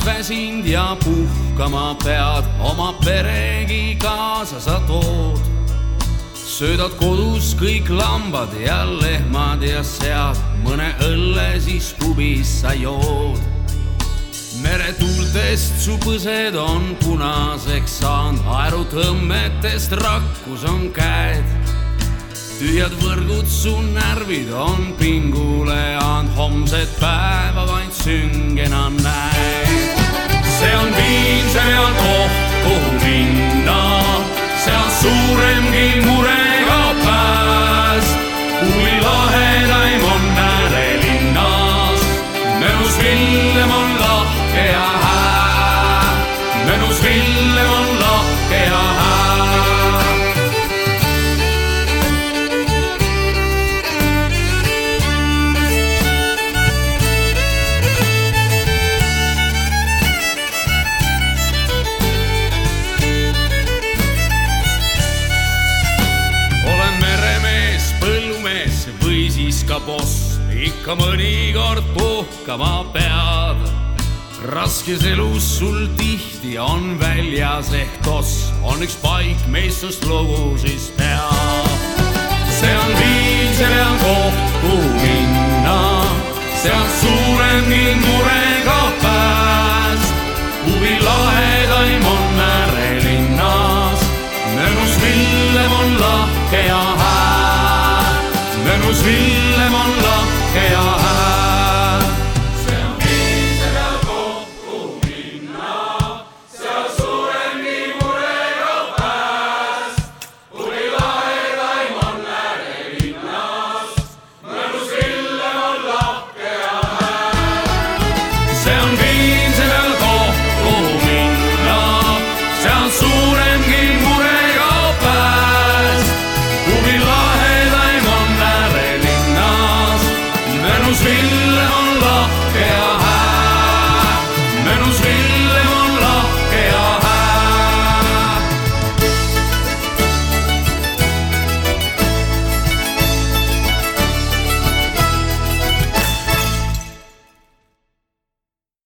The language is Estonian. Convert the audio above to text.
päevast väsind ja puhkama pead, oma peregi kaasa sa tood. Söödad kodus kõik lambad ja lehmad ja sead, mõne õlle siis pubis sa jood. Meretuultest su põsed on punaseks saanud, aerutõmmetest rakkus on käed. Tühjad võrgud su närvid on pingule and, homset päeva vaid süngena näed. See on viin, see on koht, kuhu minna, see on suuremgi murega pääst. Kui lahedaim on äärelinnas, mõnus Villem on lahke ja hää. Mõnus Villem on lahke ja hää. Või siis ka boss, ikka mõnikord puhkama pead. Raskes elus sul tihti on väljas ehk toss, on üks paik, mis sust lugu siis peab. See on viin, see on koht, kuhu minna, see on suuremgi murega pääst. Huvi lahedaim on äärelinnas, mõnus Villem on lahke ja hää. Mõnus Villem on lahke ja